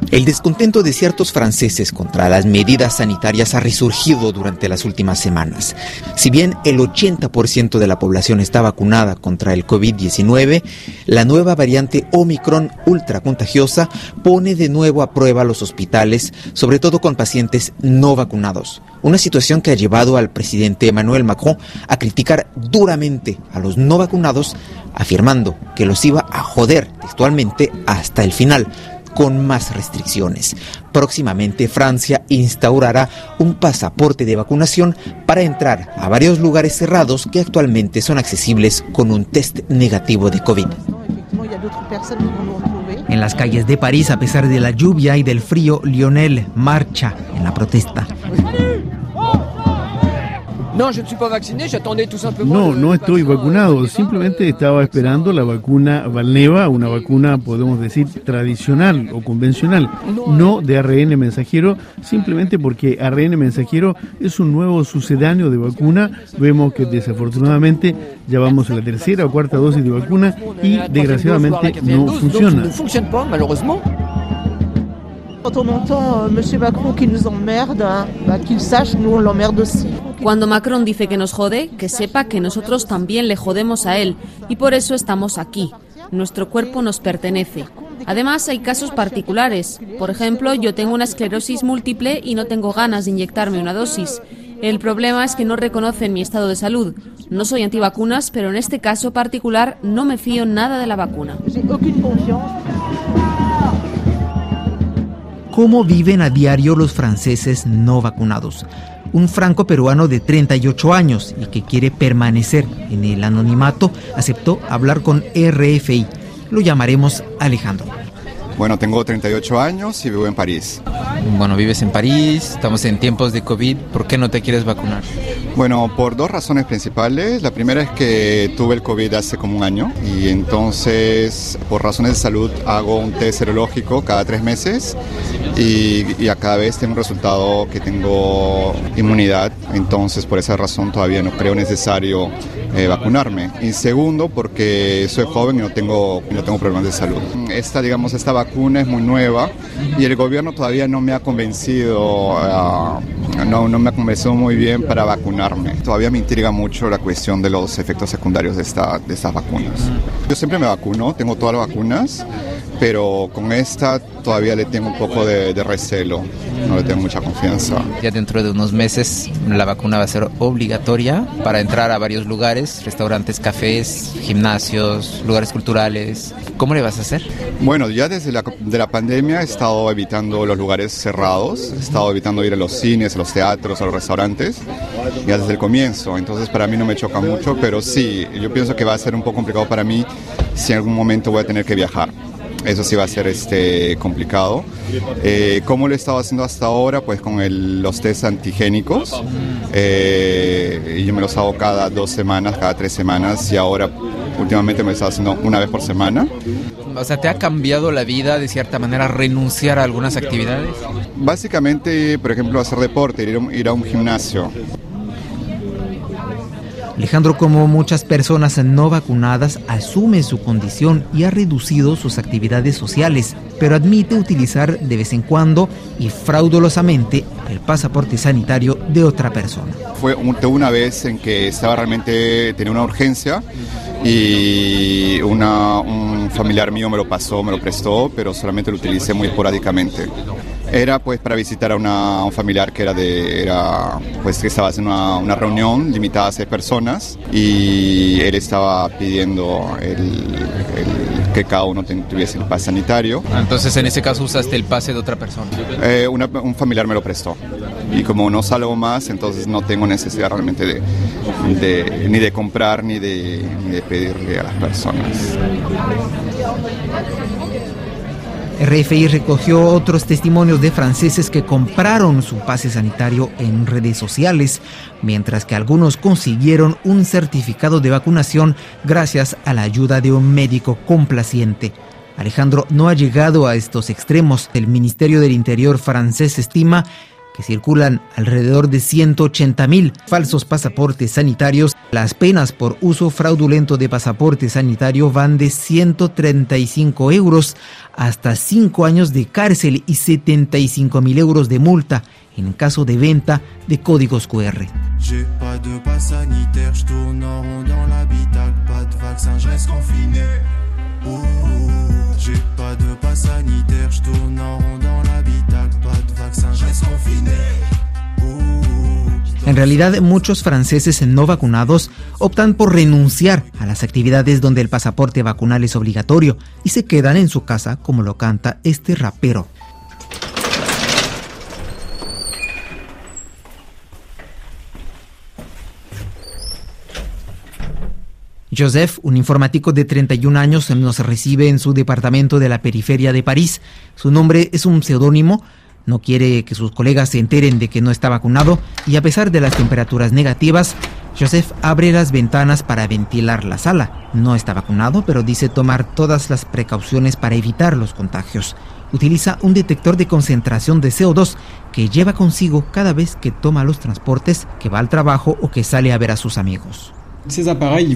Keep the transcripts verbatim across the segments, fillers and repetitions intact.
El descontento de ciertos franceses contra las medidas sanitarias ha resurgido durante las últimas semanas. Si bien el ochenta por ciento de la población está vacunada contra el covid diecinueve, la nueva variante Omicron ultracontagiosa pone de nuevo a prueba los hospitales, sobre todo con pacientes no vacunados. Una situación que ha llevado al presidente Emmanuel Macron a criticar duramente a los no vacunados, afirmando que los iba a joder textualmente hasta el final, con más restricciones. Próximamente Francia instaurará un pasaporte de vacunación para entrar a varios lugares cerrados que actualmente son accesibles con un test negativo de COVID. En las calles de París, a pesar de la lluvia y del frío, Lionel marcha en la protesta. No, no estoy vacunado, simplemente estaba esperando la vacuna Valneva, una vacuna, podemos decir, tradicional o convencional, no de A R N mensajero, simplemente porque A R N mensajero es un nuevo sucedáneo de vacuna. Vemos que desafortunadamente ya vamos a la tercera o cuarta dosis de vacuna y desgraciadamente no funciona. Cuando Macron dice que nos jode, que sepa que nosotros también le jodemos a él, y por eso estamos aquí. Nuestro cuerpo nos pertenece. Además, hay casos particulares. Por ejemplo, yo tengo una esclerosis múltiple y no tengo ganas de inyectarme una dosis. El problema es que no reconocen mi estado de salud. No soy antivacunas, pero en este caso particular no me fío nada de la vacuna. ¿Cómo viven a diario los franceses no vacunados? Un franco-peruano de treinta y ocho años y que quiere permanecer en el anonimato aceptó hablar con R F I. Lo llamaremos Alejandro. Bueno, tengo treinta y ocho años y vivo en París. Bueno, vives en París, estamos en tiempos de COVID. ¿Por qué no te quieres vacunar? Bueno, por dos razones principales. La primera es que tuve el COVID hace como un año y entonces por razones de salud hago un test serológico cada tres meses y, y a cada vez tengo un resultado que tengo inmunidad. Entonces por esa razón todavía no creo necesario eh, vacunarme. Y segundo, porque soy joven y no tengo, no tengo problemas de salud. Esta, digamos, esta vacuna es muy nueva y el gobierno todavía no me ha convencido, uh, no, no me ha convencido muy bien para vacunarme. Todavía me intriga mucho la cuestión de los efectos secundarios de, esta, de estas vacunas. Yo siempre me vacuno, tengo todas las vacunas, pero con esta todavía le tengo un poco de, de recelo, no le tengo mucha confianza. Ya dentro de unos meses la vacuna va a ser obligatoria para entrar a varios lugares, restaurantes, cafés, gimnasios, lugares culturales. ¿Cómo le vas a hacer? Bueno, ya desde la, de la pandemia he estado evitando los lugares cerrados, he estado evitando ir a los cines, a los teatros, a los restaurantes, ya desde el comienzo. Entonces para mí no me choca mucho, pero sí, yo pienso que va a ser un poco complicado para mí si en algún momento voy a tener que viajar. Eso sí va a ser este, complicado. Eh, ¿Cómo lo he estado haciendo hasta ahora? Pues con el, los test antigénicos. Eh, yo me los hago cada dos semanas, cada tres semanas y ahora últimamente me lo estaba haciendo una vez por semana. O sea, ¿te ha cambiado la vida de cierta manera renunciar a algunas actividades? Básicamente, por ejemplo, hacer deporte, ir a un, ir a un gimnasio. Alejandro, como muchas personas no vacunadas, asume su condición y ha reducido sus actividades sociales, pero admite utilizar de vez en cuando y fraudulosamente el pasaporte sanitario de otra persona. Fue una vez en que estaba realmente, tenía una urgencia y una, un familiar mío me lo pasó, me lo prestó, pero solamente lo utilicé muy esporádicamente. Era pues para visitar a, una, a un familiar que era de era pues que estaba haciendo una, una reunión limitada a seis personas y él estaba pidiendo el, el, que cada uno tuviese el pase sanitario. Entonces en ese caso usaste el pase de otra persona. Eh, una, un familiar me lo prestó y como no salgo más, entonces no tengo necesidad realmente de, de ni de comprar ni de, ni de pedirle a las personas. R F I recogió otros testimonios de franceses que compraron su pase sanitario en redes sociales, mientras que algunos consiguieron un certificado de vacunación gracias a la ayuda de un médico complaciente. Alejandro no ha llegado a estos extremos. El Ministerio del Interior francés estima que circulan alrededor de ciento ochenta mil falsos pasaportes sanitarios. Las penas por uso fraudulento de pasaporte sanitario van de ciento treinta y cinco euros hasta cinco años de cárcel y setenta y cinco mil euros de multa en caso de venta de códigos cu erre. En realidad, muchos franceses no vacunados optan por renunciar a las actividades donde el pasaporte vacunal es obligatorio y se quedan en su casa, como lo canta este rapero. Joseph, un informático de treinta y un años, nos recibe en su departamento de la periferia de París. Su nombre es un seudónimo. No quiere que sus colegas se enteren de que no está vacunado y a pesar de las temperaturas negativas, Joseph abre las ventanas para ventilar la sala. No está vacunado, pero dice tomar todas las precauciones para evitar los contagios. Utiliza un detector de concentración de C O dos que lleva consigo cada vez que toma los transportes, que va al trabajo o que sale a ver a sus amigos. Esos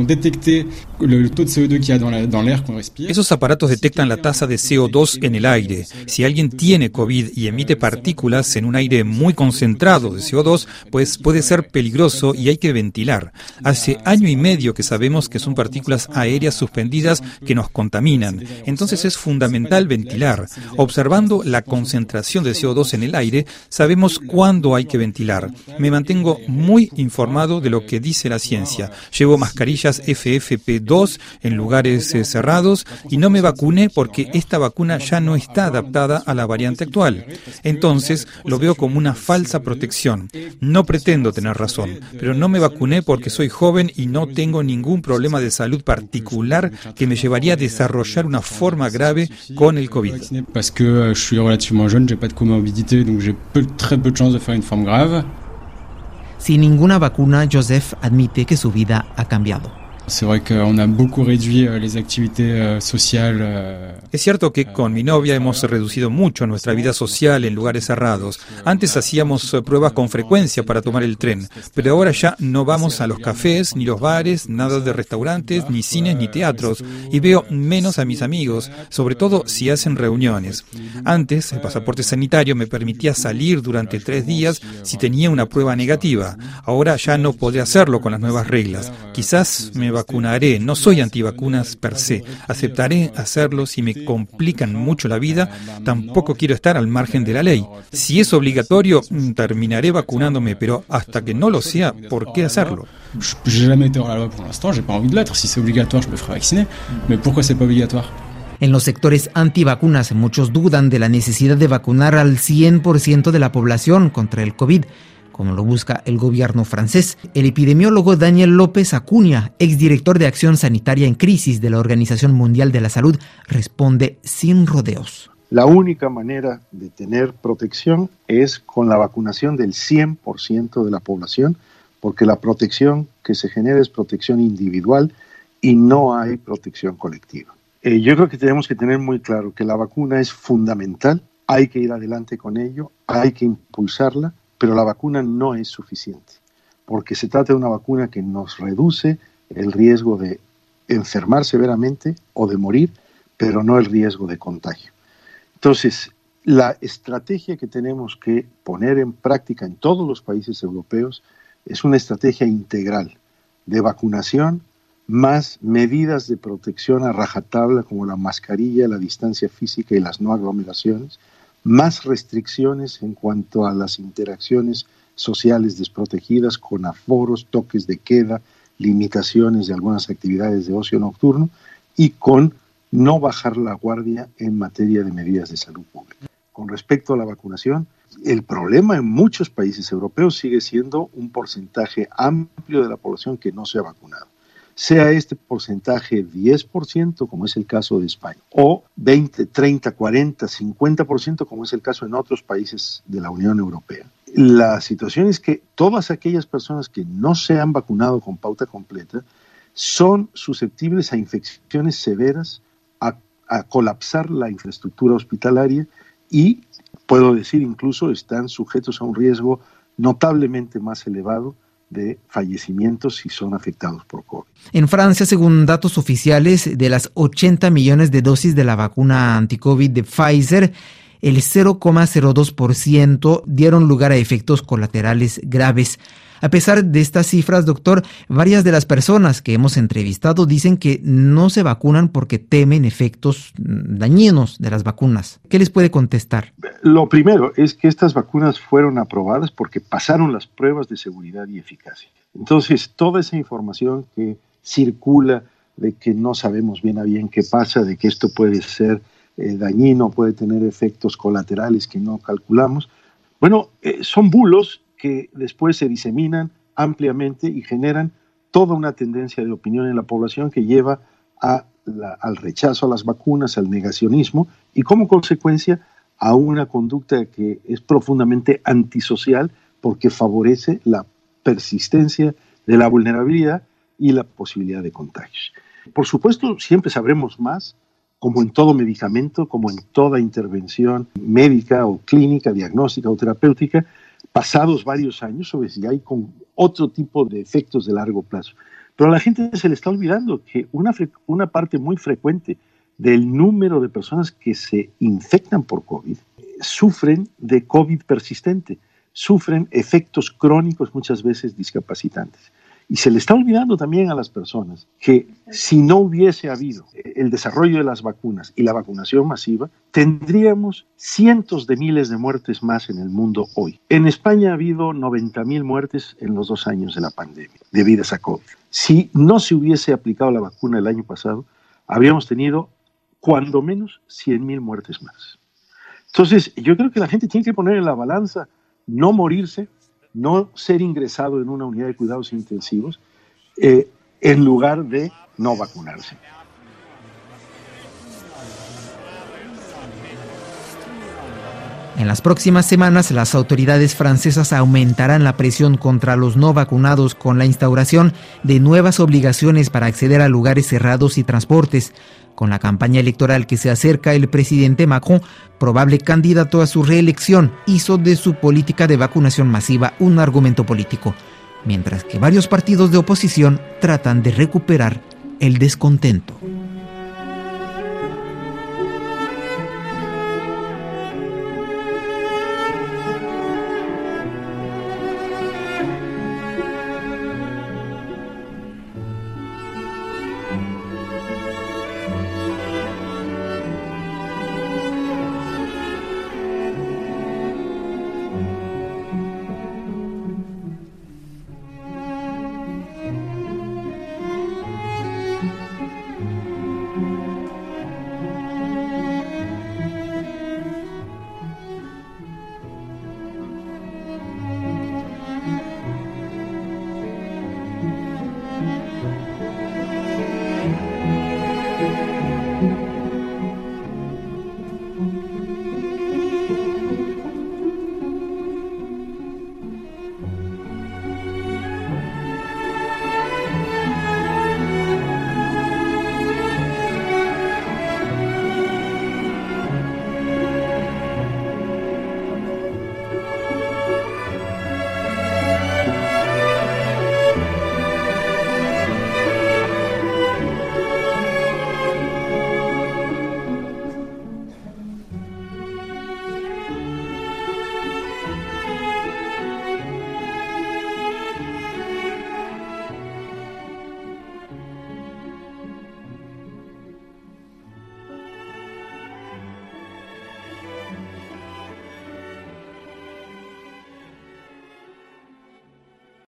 aparatos detectan la tasa de C O dos en el aire. Si alguien tiene COVID y emite partículas en un aire muy concentrado de C O dos, pues puede ser peligroso y hay que ventilar. Hace año y medio que sabemos que son partículas aéreas suspendidas que nos contaminan. Entonces es fundamental ventilar. Observando la concentración de C O dos en el aire, sabemos cuándo hay que ventilar. Me mantengo muy informado de lo que dice la ciencia. Llevo mascarillas F F P dos en lugares eh, cerrados y no me vacuné porque esta vacuna ya no está adaptada a la variante actual. Entonces lo veo como una falsa protección. No pretendo tener razón, pero no me vacuné porque soy joven y no tengo ningún problema de salud particular que me llevaría a desarrollar una forma grave con el COVID. Sin ninguna vacuna, Joseph admite que su vida ha cambiado. Es cierto que con mi novia hemos reducido mucho nuestra vida social en lugares cerrados. Antes hacíamos pruebas con frecuencia para tomar el tren, pero ahora ya no vamos a los cafés, ni los bares, nada de restaurantes, ni cines, ni teatros, y veo menos a mis amigos, sobre todo si hacen reuniones. Antes, el pasaporte sanitario me permitía salir durante tres días si tenía una prueba negativa. Ahora ya no podré hacerlo con las nuevas reglas. Quizás me vacunaré, no soy antivacunas per se, aceptaré hacerlo si me complican mucho la vida, tampoco quiero estar al margen de la ley. Si es obligatorio, terminaré vacunándome, pero hasta que no lo sea, ¿por qué hacerlo? En los sectores antivacunas, muchos dudan de la necesidad de vacunar al cien por ciento de la población contra el COVID, como lo busca el gobierno francés. El epidemiólogo Daniel López Acuña, exdirector de Acción Sanitaria en Crisis de la Organización Mundial de la Salud, responde sin rodeos. La única manera de tener protección es con la vacunación del cien por ciento de la población, porque la protección que se genera es protección individual y no hay protección colectiva. Eh, yo creo que tenemos que tener muy claro que la vacuna es fundamental, hay que ir adelante con ello, hay que impulsarla, pero la vacuna no es suficiente, porque se trata de una vacuna que nos reduce el riesgo de enfermar severamente o de morir, pero no el riesgo de contagio. Entonces, la estrategia que tenemos que poner en práctica en todos los países europeos es una estrategia integral de vacunación más medidas de protección a rajatabla como la mascarilla, la distancia física y las no aglomeraciones, más restricciones en cuanto a las interacciones sociales desprotegidas con aforos, toques de queda, limitaciones de algunas actividades de ocio nocturno y con no bajar la guardia en materia de medidas de salud pública. Con respecto a la vacunación, el problema en muchos países europeos sigue siendo un porcentaje amplio de la población que no se ha vacunado. Sea este porcentaje diez por ciento, como es el caso de España, o veinte, treinta, cuarenta, cincuenta por ciento, como es el caso en otros países de la Unión Europea. La situación es que todas aquellas personas que no se han vacunado con pauta completa son susceptibles a infecciones severas, a, a colapsar la infraestructura hospitalaria y puedo decir incluso están sujetos a un riesgo notablemente más elevado de fallecimientos si son afectados por COVID. En Francia, según datos oficiales, de las ochenta millones de dosis de la vacuna anti-COVID de Pfizer, el cero coma cero dos por ciento dieron lugar a efectos colaterales graves. A pesar de estas cifras, doctor, varias de las personas que hemos entrevistado dicen que no se vacunan porque temen efectos dañinos de las vacunas. ¿Qué les puede contestar? Lo primero es que estas vacunas fueron aprobadas porque pasaron las pruebas de seguridad y eficacia. Entonces, toda esa información que circula de que no sabemos bien a bien qué pasa, de que esto puede ser eh, dañino, puede tener efectos colaterales que no calculamos, bueno, eh, son bulos que después se diseminan ampliamente y generan toda una tendencia de opinión en la población que lleva a la, al rechazo a las vacunas, al negacionismo y como consecuencia a una conducta que es profundamente antisocial porque favorece la persistencia de la vulnerabilidad y la posibilidad de contagios. Por supuesto, siempre sabremos más, como en todo medicamento, como en toda intervención médica o clínica, diagnóstica o terapéutica, pasados varios años, sobre si hay con otro tipo de efectos de largo plazo. Pero a la gente se le está olvidando que una, una parte muy frecuente del número de personas que se infectan por COVID sufren de COVID persistente, sufren efectos crónicos muchas veces discapacitantes. Y se le está olvidando también a las personas que si no hubiese habido el desarrollo de las vacunas y la vacunación masiva, tendríamos cientos de miles de muertes más en el mundo hoy. En España ha habido noventa mil muertes en los dos años de la pandemia debidas a COVID. Si no se hubiese aplicado la vacuna el año pasado, habríamos tenido cuando menos cien mil muertes más. Entonces, yo creo que la gente tiene que poner en la balanza no morirse, no ser ingresado en una unidad de cuidados intensivos, eh, en lugar de no vacunarse. En las próximas semanas, las autoridades francesas aumentarán la presión contra los no vacunados con la instauración de nuevas obligaciones para acceder a lugares cerrados y transportes. Con la campaña electoral que se acerca, el presidente Macron, probable candidato a su reelección, hizo de su política de vacunación masiva un argumento político, mientras que varios partidos de oposición tratan de recuperar el descontento.